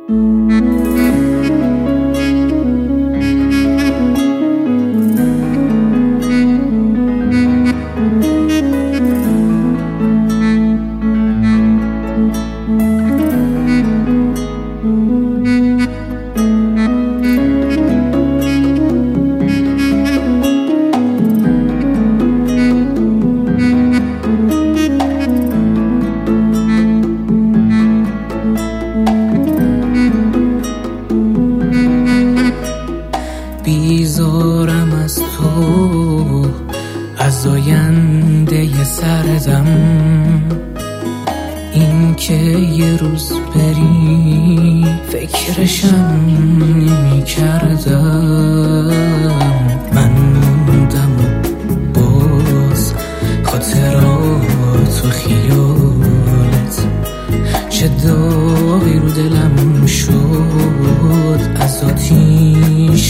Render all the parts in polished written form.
بیزارم از تو، از آینده سردم، این که یه روز بری فکرشم نمی کردم. من موندم و باز خاطرات و خیالت چه داغی رو دلم شد از آتیش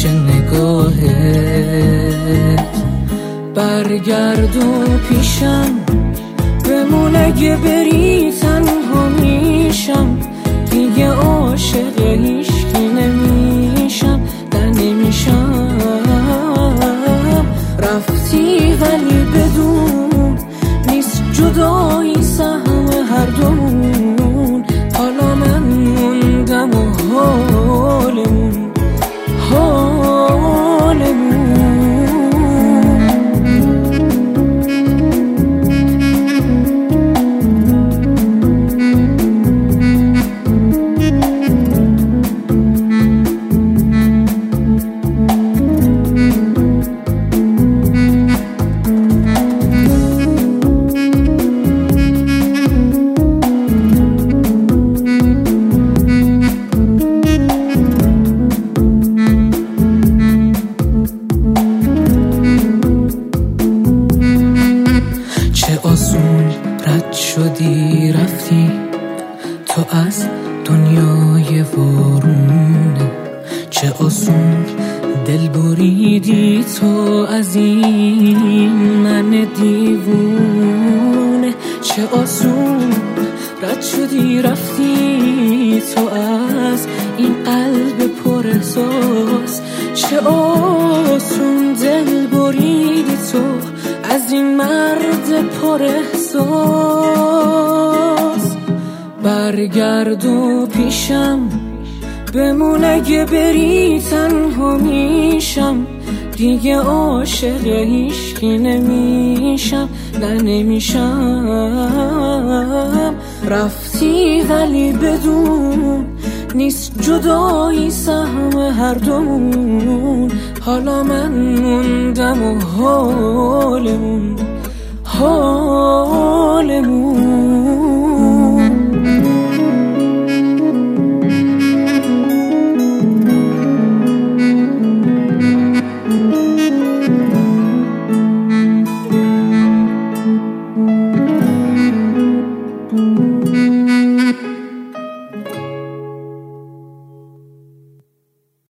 نگاهت. برگرد و پیشم بمون، اگه بری تنها میشم، دیگه عاشق هیچکی نمیشم، نه نمیشم. رفتی ولی بدون نیست جدایی سهم هر دومون. حالا من موندم و حالمون رد شدی رفتی تو از دنیای وارونه، چه آسون دل بریدی تو از این من دیوونه. چه آسون رد شدی رفتی تو از این قلب پر احساس، چه آسون دل بریدی تو از این مرد پر احساس. برگرد و پیشم بمون، اگه بری تنها میشم، دیگه عاشق هیچکی نمیشم، نه نمیشم. رفتی ولی بدون نیست جدایی سهم هر دومون. حالا من موندم و حالمون